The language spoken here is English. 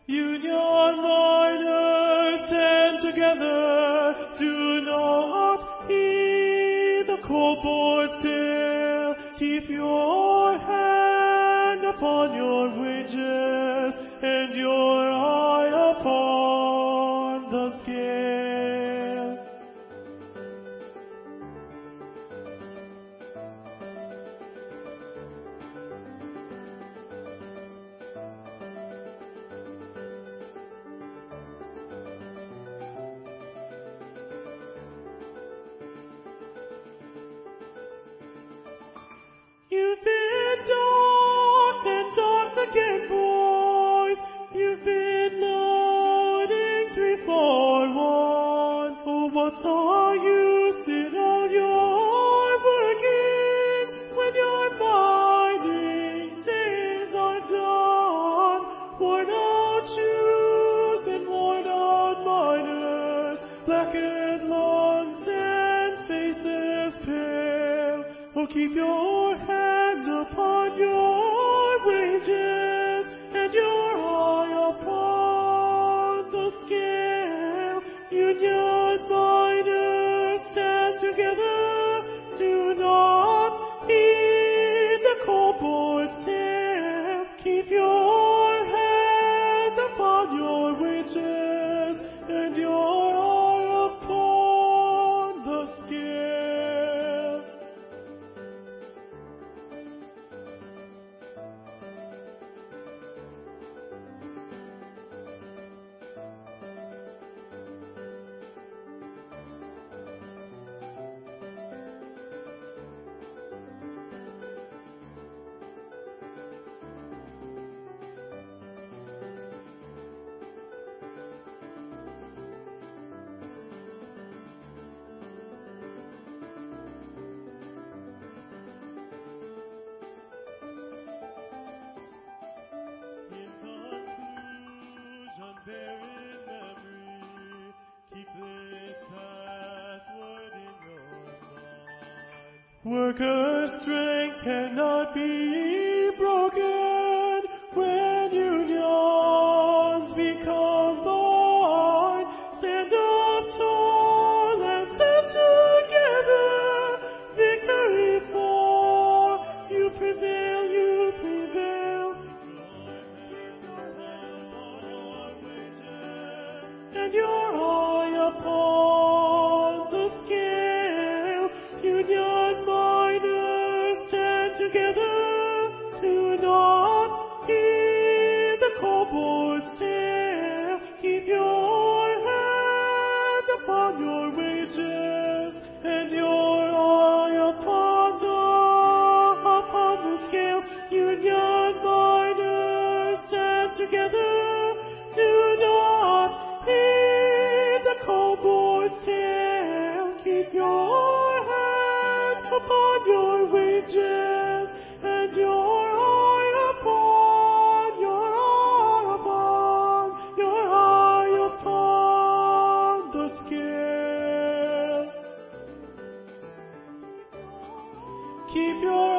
Union miners, stand together. Do not heed the cold board's tale. Keep your hand upon your wages and your eye upon the scale. You've been docked and docked again, boys. You've been loading 3 for 1. Oh, what's the use in all your working when your mining days are done? Worn out shoes and worn out miners, blackened lungs and faces pale. Oh, keep your hand upon your wages and your eye upon the scale. Union miners, stand together. Do not heed the cold board's tale. Keep your hand upon your wages and your eye upon the scale. In conclusion, bear in memory, keep this password in your mind. Workers' strength cannot be broken when unions become blind. Stand up tall and stand together. Victory for you prevail, you prevail. And your eye upon the scale. Union miners, stand together. Do not heed the cold board's tale. Keep your hand upon your wages and your eye upon the scale. Union miners, stand together. Do not heed the cold board's tale. Keep your hand upon your wages and your eye upon the scale. Keep your